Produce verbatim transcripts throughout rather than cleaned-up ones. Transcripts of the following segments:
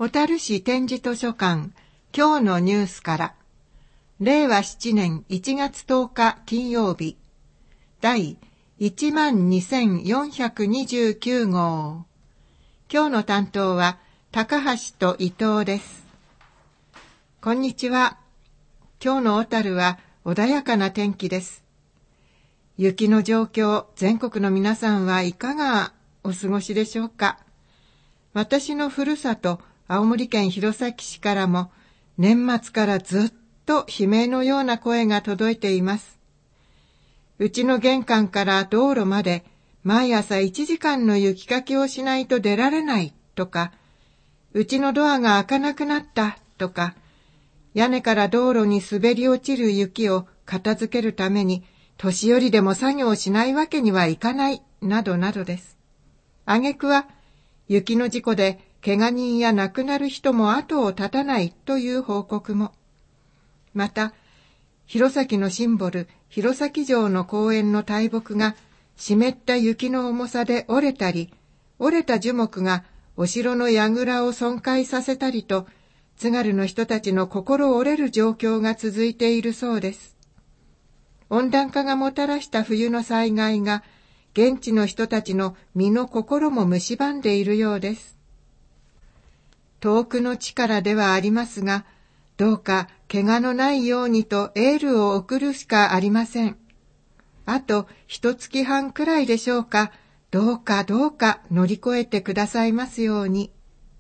小樽市展示図書館今日のニュースかられいわしちねんいちがつとおか金曜日第いちまんにせんよんひゃくにじゅうきゅうごう。今日の担当は高橋と伊藤です。こんにちは。今日の小樽は穏やかな天気です。雪の状況、全国の皆さんはいかがお過ごしでしょうか。私のふるさと青森県弘前市からも年末からずっと悲鳴のような声が届いています。うちの玄関から道路まで毎朝いちじかんの雪かきをしないと出られないとか、うちのドアが開かなくなったとか、屋根から道路に滑り落ちる雪を片付けるために年寄りでも作業をしないわけにはいかないなどなどです。挙句は雪の事故で怪我人や亡くなる人も後を絶たないという報告も。また、弘前のシンボル、弘前城の公園の大木が湿った雪の重さで折れたり、折れた樹木がお城の櫓を損壊させたりと、津軽の人たちの心折れる状況が続いているそうです。温暖化がもたらした冬の災害が、現地の人たちの身の心も蝕んでいるようです。遠くの地からではありますが、どうか怪我のないようにとエールを送るしかありません。あと一月半くらいでしょうか、どうかどうか乗り越えてくださいますように。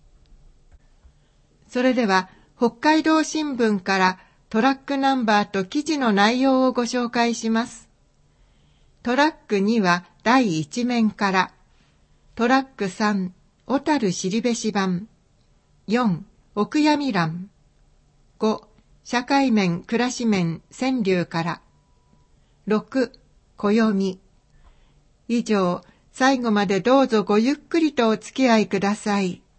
それでは北海道新聞からトラックナンバーと記事の内容をご紹介します。トラックには第一面から、トラックさん、小樽後志版、よん、お悔やみ欄、ご、社会面、暮らし面、川柳から、ろく、暦。以上、最後までどうぞごゆっくりとお付き合いください。